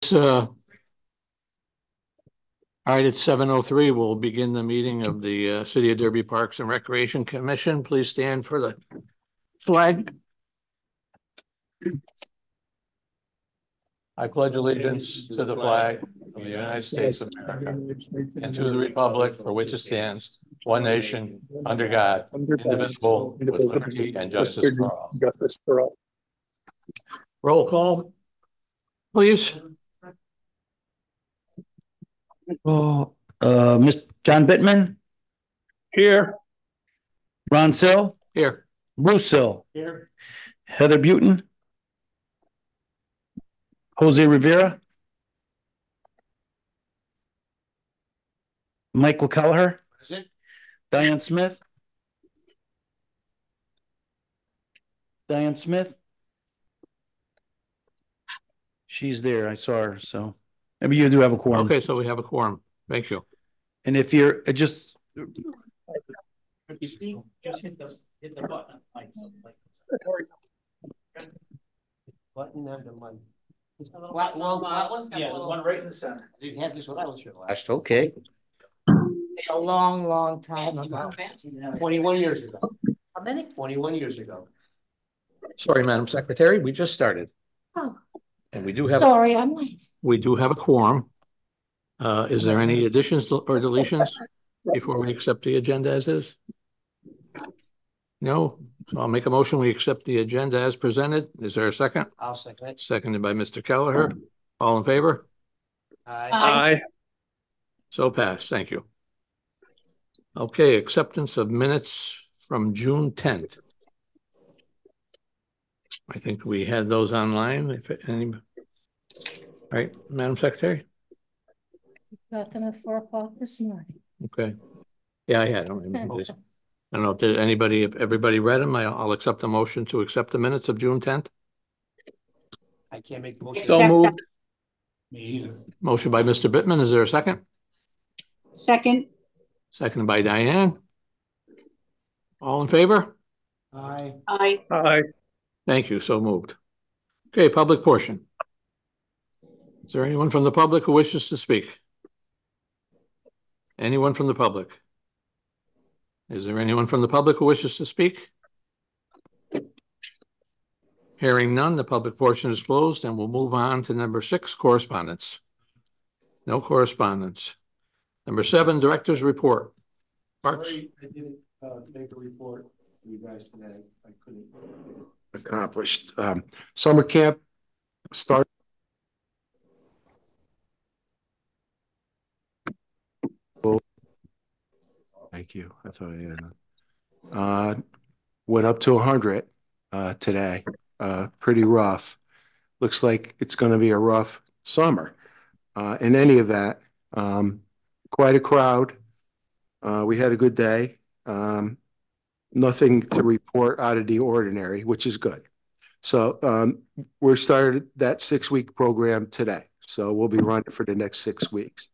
All right, it's 7:03. We'll begin the meeting of the City of Derby Parks and Recreation Commission. Please stand for the flag. I pledge allegiance to the flag of the United States of America and to the republic for which it stands, one nation, under God, indivisible, with liberty and justice for all. Roll call, please. Mr. John Bittman, Here. Ron Sill, Here. Bruce Sill, Here. Heather Buton, Jose Rivera, Michael Kelleher, Diane Smith, she's there. I saw her, so maybe you do have a quorum. Okay, so we have a quorum. Thank you. And if you're just hit the button. Button and the mic. Yeah, the one right in the center. You had this when I was here last. okay. A long time ago. 21 years ago. How many? 21 years ago. Sorry, Madam Secretary, we just started. Oh. And we do have. Sorry, I'm late. We do have a quorum. Is there any additions or deletions before we accept the agenda as is? No, so I'll make a motion. We accept the agenda as presented. Is there a second? I'll second it. Seconded by Mr. Kelleher. All in favor? Aye. So passed. Thank you. Okay, acceptance of minutes from June 10th. I think we had those online. If any, right, Madam Secretary? Got them at 4 o'clock this morning. Okay. Yeah, I had them. I don't know, did anybody, if everybody read them, I'll accept the motion to accept the minutes of June 10th. I can't make the motion. So moved. Me either. Motion by Mr. Bittman. Is there a second? Second. Seconded by Diane. All in favor? Aye. Aye. Aye. Thank you. So moved. Okay, public portion. Is there anyone from the public who wishes to speak? Anyone from the public? Is there anyone from the public who wishes to speak? Hearing none, the public portion is closed, and we'll move on to number 6, correspondence. No correspondence. Number 7, director's report. Parks. I didn't make a report for you guys today. I couldn't. Accomplished. Summer camp started. Thank you. I thought I had went up to 100 today. Pretty rough. Looks like it's going to be a rough summer. In any event, quite a crowd. We had a good day. Nothing to report out of the ordinary, which is good. So we're started that 6-week program today. So we'll be running for the next 6 weeks.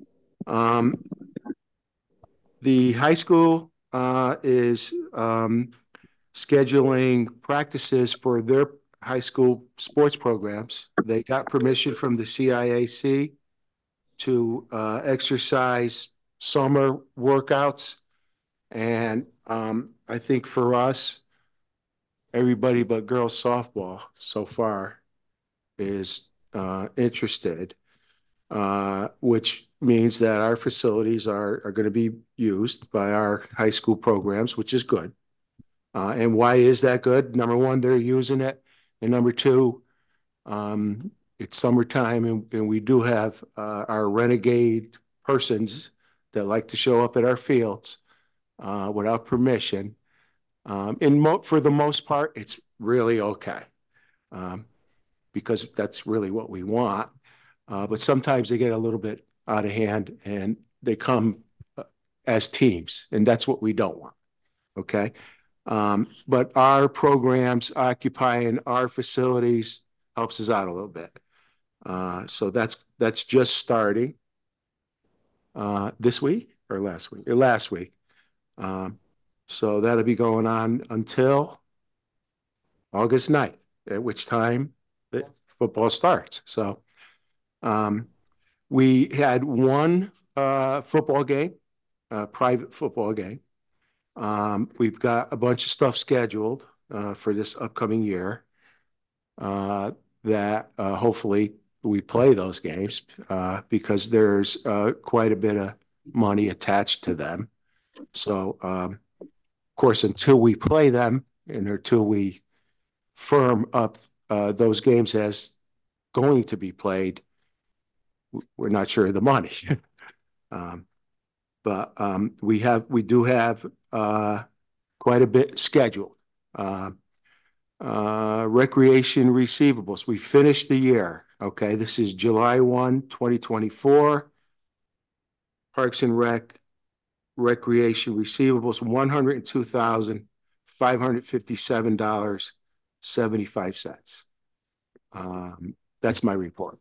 The high school is scheduling practices for their high school sports programs. They got permission from the CIAC to exercise summer workouts. And I think for us, everybody but girls softball so far is interested, which means that our facilities are going to be used by our high school programs, which is good. And why is that good? Number one, they're using it. And number two, it's summertime, and we do have our renegade persons that like to show up at our fields without permission. For the most part, it's really okay, because that's really what we want. But sometimes they get a little bit out of hand, and they come as teams, and that's what we don't want. Okay. But our programs occupying our facilities helps us out a little bit. So that's just starting this week or last week? Last week. So that'll be going on until August 9th, at which time the football starts. So We had one football game, private football game. We've got a bunch of stuff scheduled for this upcoming year that hopefully we play those games because there's quite a bit of money attached to them. So, of course, until we play them and until we firm up those games as going to be played, we're not sure of the money. But we do have quite a bit scheduled. Recreation receivables. We finished the year. Okay, this is July 1, 2024. Parks and Recreation receivables, $102,557.75. That's my report.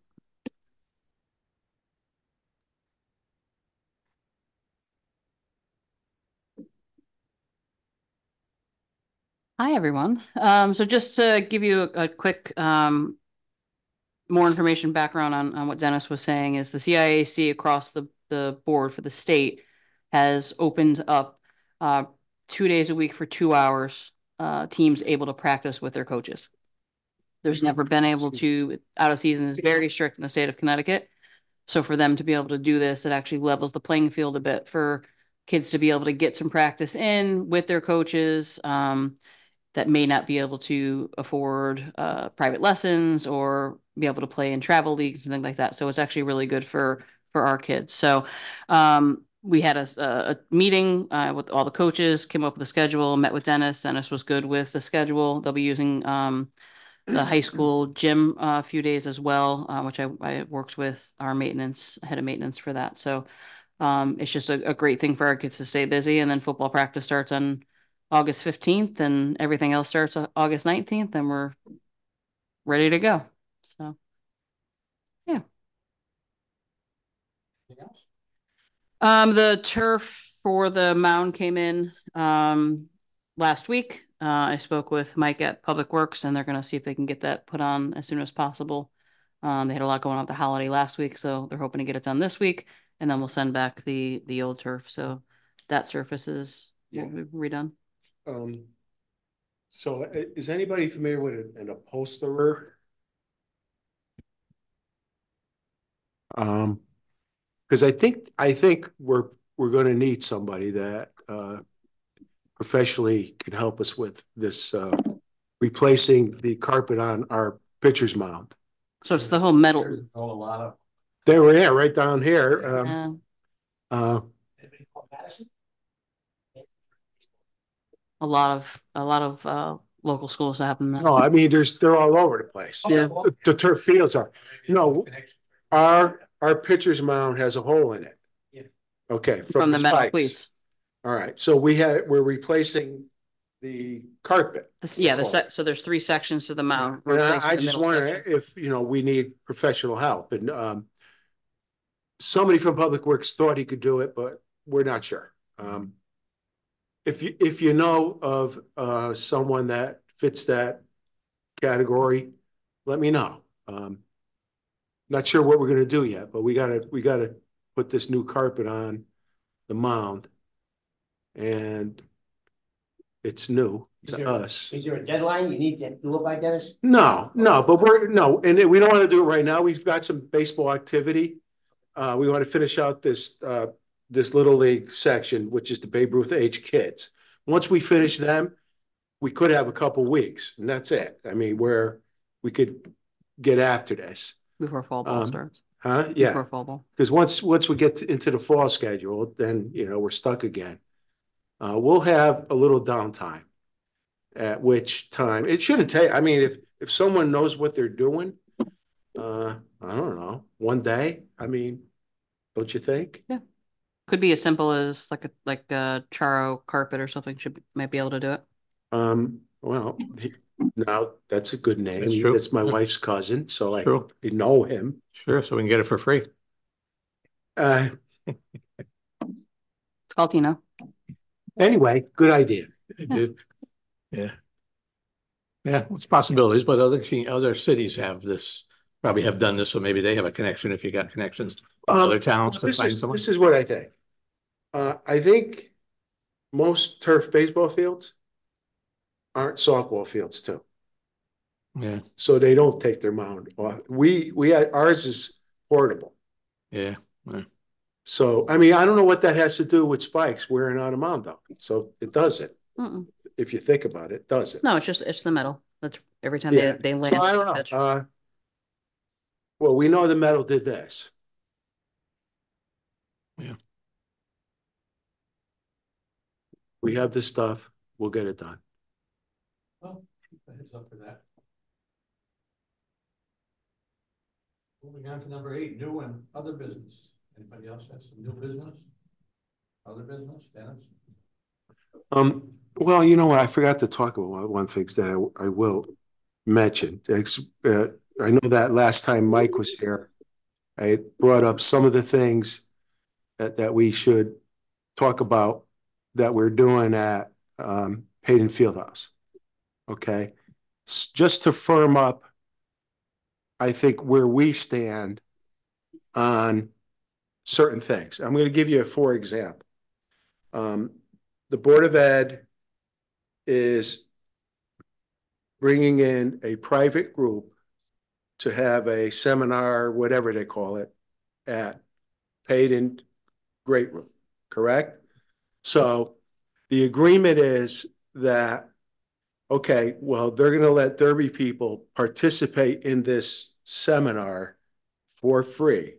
Hi, everyone. So just to give you a quick more information background on what Dennis was saying is the CIAC across the board for the state has opened up 2 days a week for 2 hours, teams able to practice with their coaches. There's never been able to, out of season is very strict in the state of Connecticut. So for them to be able to do this, it actually levels the playing field a bit for kids to be able to get some practice in with their coaches that may not be able to afford private lessons or be able to play in travel leagues and things like that. So it's actually really good for our kids. So we had a meeting with all the coaches, came up with a schedule, met with Dennis. Dennis was good with the schedule. They'll be using the high school gym a few days as well, which I worked with our head of maintenance for that. So it's just a great thing for our kids to stay busy. And then football practice starts on August 15th and everything else starts on August 19th and we're ready to go. So, yeah. The turf for the mound came in last week. I spoke with Mike at Public Works and they're going to see if they can get that put on as soon as possible. They had a lot going on with the holiday last week, so they're hoping to get it done this week and then we'll send back the old turf. So that surface will be redone. So is anybody familiar with an upholsterer? Because I think we're going to need somebody that professionally can help us with this replacing the carpet on our pitcher's mound. So it's the whole metal. A lot of. They were right down here. A lot of local schools happen. No, I mean they're all over the place. Yeah. The turf fields are. No, our pitcher's mound has a hole in it. Yeah. Okay, from the metal pipes. cleats. All right, so we're replacing the carpet. So there's 3 sections to the mound. And I just wonder if we need professional help, and somebody from Public Works thought he could do it, but we're not sure. If you know of someone that fits that category, let me know. Not sure what we're going to do yet, but we gotta put this new carpet on the mound, and it's new to us. Is there a deadline you need to do it by, Dennis? No, but and we don't want to do it right now. We've got some baseball activity. We want to finish out this little league section, which is the Babe Ruth age kids. Once we finish them, we could have a couple weeks, and that's it. I mean, where we could get after this before fall ball starts. Huh? Yeah. Before fall ball. Because once we get into the fall schedule, then we're stuck again. We'll have a little downtime, at which time it shouldn't take. I mean, if someone knows what they're doing, I don't know, one day. I mean, don't you think? Yeah. Could be as simple as like a Charo carpet or something. Might be able to do it. Well, now that's a good name. That's true. That's my wife's cousin, so True. I know him. Sure, so we can get it for free. It's called Tino. Anyway, good idea. Yeah. Yeah, it's possibilities, but other cities have this probably have done this, so maybe they have a connection if you got connections in other towns to find someone. This is what I think. I think most turf baseball fields aren't softball fields too. Yeah, So they don't take their mound off. Ours is portable. yeah. So, I mean, I don't know what that has to do with spikes wearing out a mound though. So it doesn't. Mm-mm. If you think about it, does it? No, it's the metal. That's every time Yeah. they land. So I don't know. Well, we know the metal did this. Yeah. We have the stuff. We'll get it done. Well, keep the heads up for that. Moving on to number 8, new and other business. Anybody else has some new business? Other business, Dennis? Well, you know what? I forgot to talk about one thing that I will mention. I know that last time Mike was here, I brought up some of the things that we should talk about that we're doing at Hayden Fieldhouse. Okay. Just to firm up, I think, where we stand on certain things. I'm going to give you for example. The Board of Ed is bringing in a private group to have a seminar, whatever they call it, at Hayden Great Room, correct? So the agreement is that, okay, well, they're going to let Derby people participate in this seminar for free.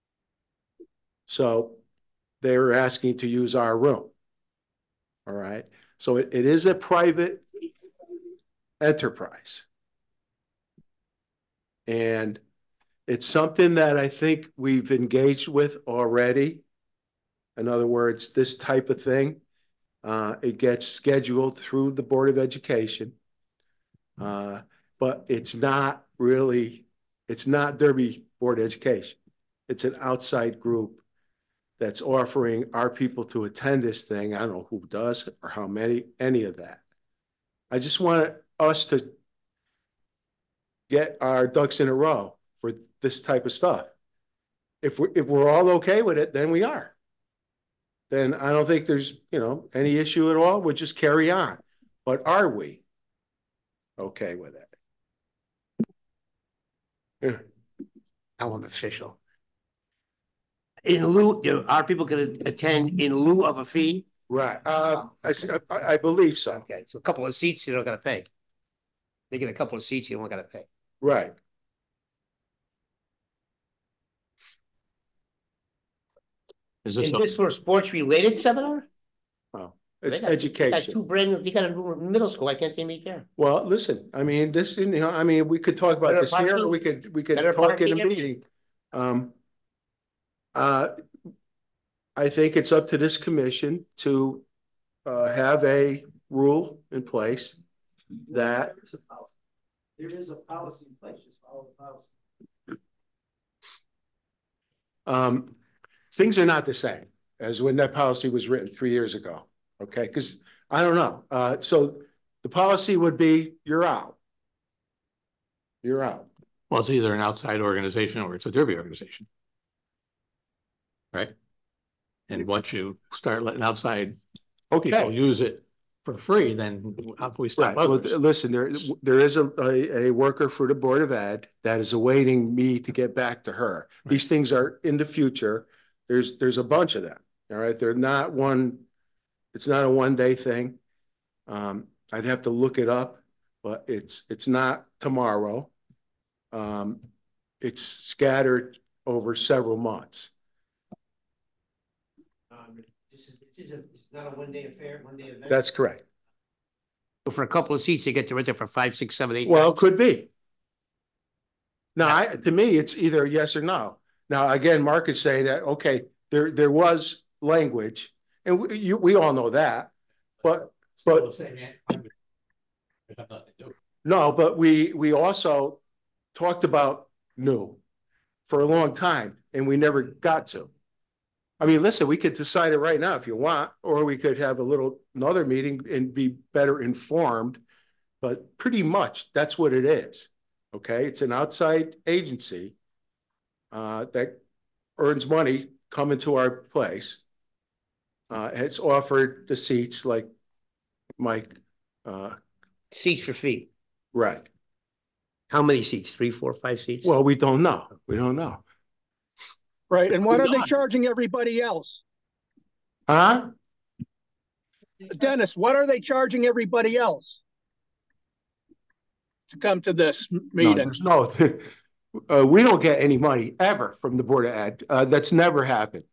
So they were asking to use our room. All right. So it is a private enterprise. And it's something that I think we've engaged with already. In other words, this type of thing, it gets scheduled through the Board of Education. But it's not Derby Board of Education. It's an outside group that's offering our people to attend this thing. I don't know who does or how many, any of that. I just want us to get our ducks in a row for this type of stuff. If we're all okay with it, then we are. Then I don't think there's, any issue at all. We'll just carry on. But are we okay with it? Yeah. I'm official. In lieu, are people going to attend in lieu of a fee? Right. I believe so. Okay, so a couple of seats you don't got to pay. They get a couple of seats you don't got to pay. Right. Is Is this for a sports related seminar? Oh, it's They got education. two brand new, they got a middle school. Why can't they meet there? Well, listen, I mean, we could talk about Better this here, or parking? we could Better talk in a parking? meeting. I think it's up to this commission to have a rule in place that There is a policy in place, just follow the policy. things are not the same as when that policy was written 3 years ago. Okay, because I don't know. So the policy would be you're out. You're out. Well, it's either an outside organization or it's a Derby organization. Right? And once you start letting outside people use it for free, then we stop Right. Well, others. listen, there is a worker for the Board of Ed that is awaiting me to get back to her. Right. These things are in the future. There's a bunch of them. All right. They're not it's not a one-day thing. I'd have to look it up, but it's not tomorrow. It's scattered over several months. It's not a one-day affair, one-day event? That's correct. For a couple of seats, you get to rent it for 5, 6, 7, 8. Well, it could be. Now, to me, it's either yes or no. Now, again, Mark is saying that, okay, there was language, and we all know that, but no, but we also talked about new for a long time, and we never got to. I mean, listen, we could decide it right now if you want, or we could have another meeting and be better informed, but pretty much that's what it is. Okay, it's an outside agency that earns money coming to our place. It's offered the seats like Mike, Seats for fee. right. How many seats? 3, 4, 5 seats? Well, we don't know. We don't know. Right, and what are they charging everybody else? Huh? Dennis, what are they charging everybody else to come to this No, meeting? there's no, we don't get any money ever from the Board of Ed. That's never happened.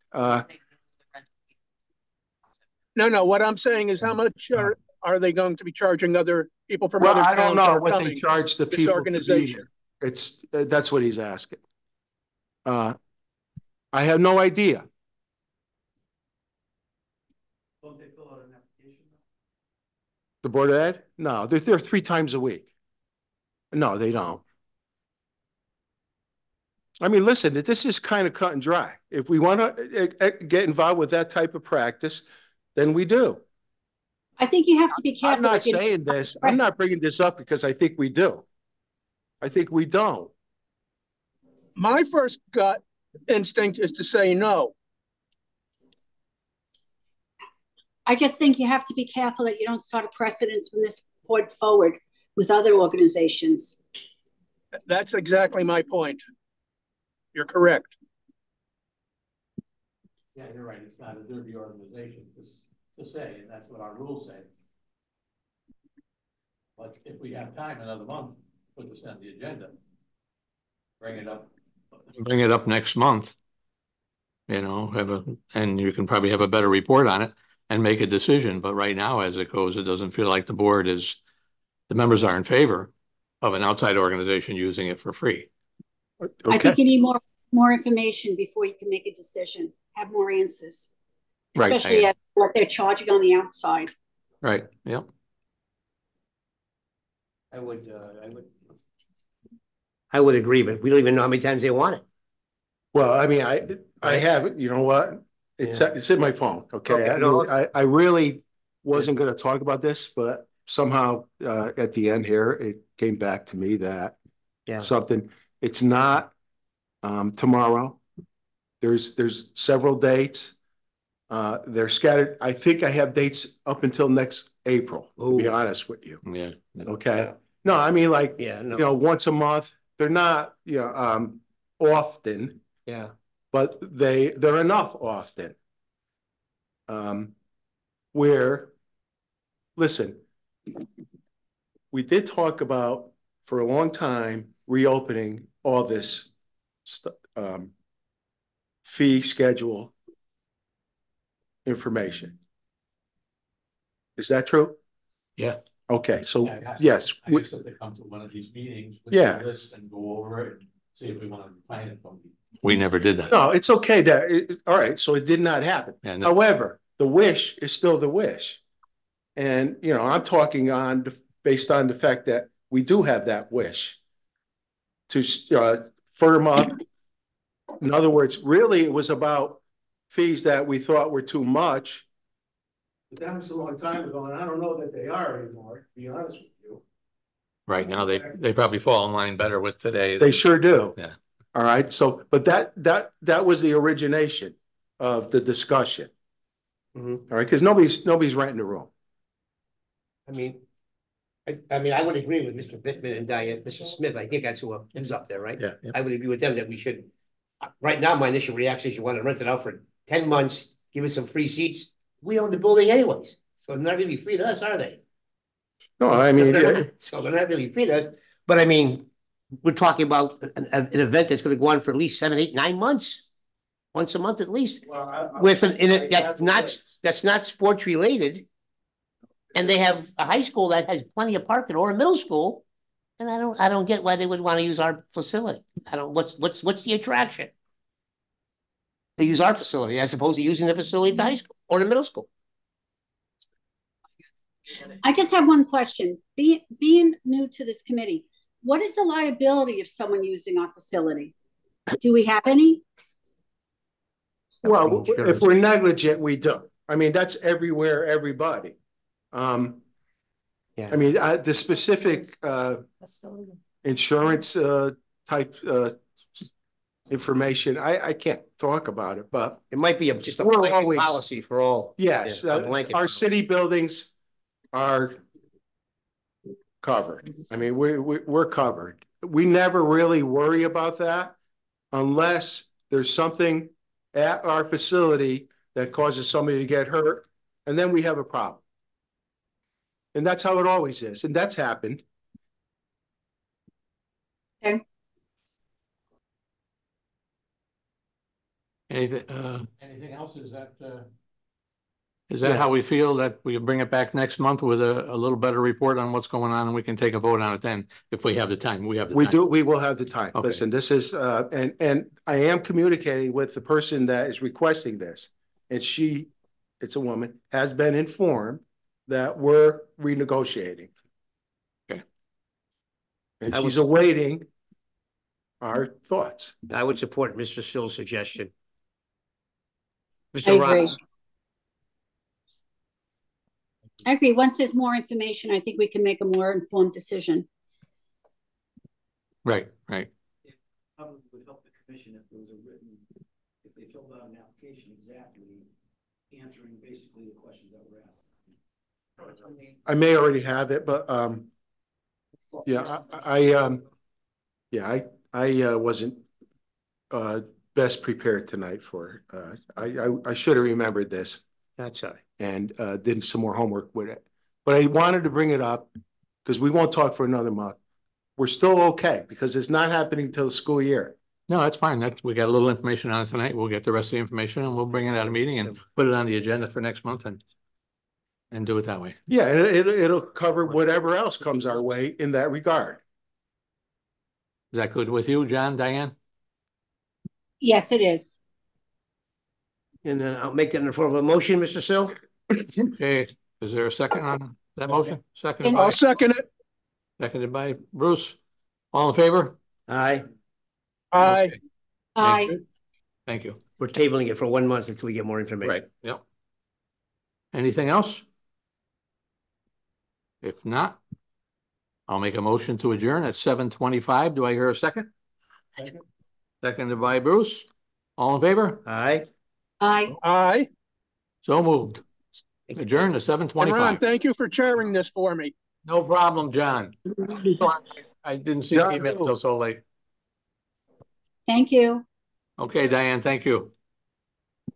No, what I'm saying is how much are they going to be charging other people from Well, other I don't towns that know are what they coming? charge the this people to be organization? there. It's, that's what he's asking. I have no idea. Don't they fill out an application? The Board of Ed? No, they're there 3 times a week. No, they don't. I mean, listen, this is kind of cut and dry. If we want to get involved with that type of practice, then we do. I think you have to be careful. I'm not that you- saying this. I'm not bringing this up because I think we do. I think we don't. My first gut instinct is to say no. I just think you have to be careful that you don't start a precedence from this point forward with other organizations. That's exactly my point. You're correct. Yeah, you're right. It's not a dirty organization to say, and that's what our rules say. But if we have time, another month, put this on the agenda. Bring it up next month. You know, and you can probably have a better report on it and make a decision. But right now, as it goes, it doesn't feel like the members are in favor of an outside organization using it for free. Okay. I think you need more information before you can make a decision. Have more answers, Right. especially at what they're charging on the outside. Right. Yep. I would agree, but we don't even know how many times they want it. Well, I mean, I have it. You know what? It's in my phone. Okay. Okay, I really wasn't going to talk about this, but somehow at the end here, it came back to me that something. It's not tomorrow. There's several dates. They're scattered. I think I have dates up until next April, to be honest with you. Yeah. Okay. No, I mean, like, once a month. They're not, often. Yeah. But they're enough often. Where, listen, we did talk about for a long time reopening all this fee schedule information. Is that true? Yeah. Okay, so yes. I guess if they come to one of these meetings with Yeah. the list and go over it and see if we want to define it. We never did that. No, it's okay all right, so it did not happen. Yeah, no. However, the wish is still the wish. And, I'm talking based on the fact that we do have that wish to firm up. In other words, really it was about fees that we thought were too much. But that was a long time ago, and I don't know that they are anymore, to be honest with you. Right now, they probably fall in line better with today. They sure do. Yeah. All right. So, but that was the origination of the discussion. All right, because nobody's renting the room. I mean, I would agree with Mr. Bittman and Diane, Mr. Smith. I think that's who's up there, right? Yeah. I would agree with them that we should. Right now, my initial reaction is you want to rent it out for 10 months, give us some free seats. We own the building anyways, so they're not really free to us, are they? No, I mean, so they're not really free to us. But I mean, we're talking about an event that's going to go on for at least 7, 8, 9 months, once a month at least, with that's not sports related, and they have a high school that has plenty of parking or a middle school, and I don't get why they would want to use our facility. What's the attraction? They use our facility as opposed to using the facility at the high school or the middle school. I just have one question. Being new to this committee, what is the liability of someone using our facility? Do we have any? well, if we're negligent, we do. I mean, that's everywhere, everybody. I mean, the specific insurance, type, information. I can't talk about it, but It might be just a We're blanket always- policy for all. yes, Yeah, a blanket our policy. city buildings are covered. I mean, we're covered. We never really worry about that unless there's something at our facility that causes somebody to get hurt, and then we have a problem. And that's how it always is, and that's happened. Anything else? Is that how we feel, that we bring it back next month with a little better report on what's going on, and we can take a vote on it then if we have the time? We have the time. We will have the time. Okay. Listen, this is, and I am communicating with the person that is requesting this. And it's a woman, has been informed that we're renegotiating. Okay. And I she's was- awaiting our thoughts. I would support Mr. Still's suggestion. I Mr. agree. Ross, I agree. Once there's more information, I think we can make a more informed decision. Right, right. Probably would help the commission if there was a written, if they filled out an application exactly answering basically the questions that were asked. I may already have it, but, yeah, I wasn't, best prepared tonight for, I should have remembered this. that's all right. And did some more homework with it. But I wanted to bring it up because we won't talk for another month. We're still okay because it's not happening till the school year. No, that's fine. We got a little information on it tonight. We'll get the rest of the information and we'll bring it at a meeting and put it on the agenda for next month and do it that way. Yeah, and it'll cover whatever else comes our way in that regard. Is that good with you, John, Diane? Yes, it is. And then I'll make that in the form of a motion, Mr. Sill. Okay, is there a second on that motion? Seconded I'll by, second it. seconded by Bruce. All in favor? Aye. Aye. Okay, Aye. thank you. We're tabling it for 1 month until we get more information. Right, yep. Anything else? If not, I'll make a motion to adjourn at 7:25. Do I hear a second? Seconded by Bruce. All in favor? Aye. Aye. Aye. So moved. Adjourn to And Ron, 7:25. thank you for chairing this for me. No problem, John. I didn't see the email until so late. Thank you. Okay, Diane, thank you.